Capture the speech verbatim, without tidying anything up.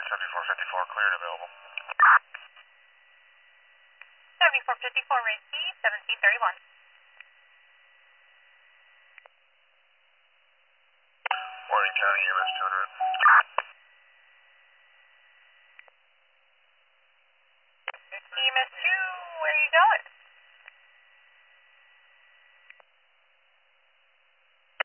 seventy-four fifty-four, clear and available. seventy-four fifty-four, Range seventeen thirty-one. Morning, County, E M S two hundred.